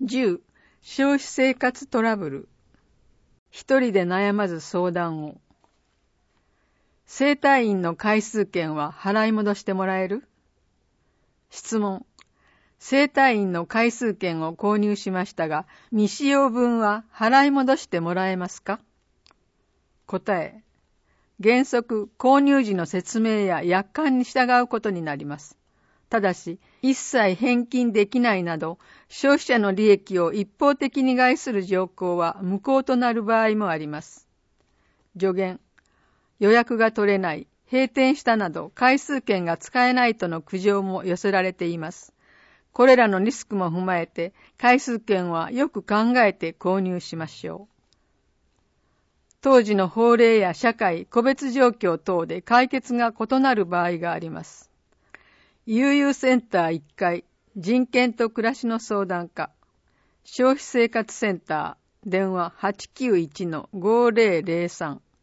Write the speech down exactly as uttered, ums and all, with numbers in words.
じゅう. 消費生活トラブル。一人で悩まず相談を。整体院の回数券は払い戻してもらえる？質問。整体院の回数券を購入しましたが、未使用分は払い戻してもらえますか？答え。原則、購入時の説明や約款に従うことになります。ただし、一切返金できないなど、消費者の利益を一方的に害する条項は無効となる場合もあります。助言。予約が取れない、閉店したなど、回数券が使えないとの苦情も寄せられています。これらのリスクも踏まえて、回数券はよく考えて購入しましょう。当時の法令や社会、個別状況等で解決が異なる場合があります。悠々センターいっかい、人権と暮らしの相談課、消費生活センター、電話 はちきゅういちのごぜろぜろさん。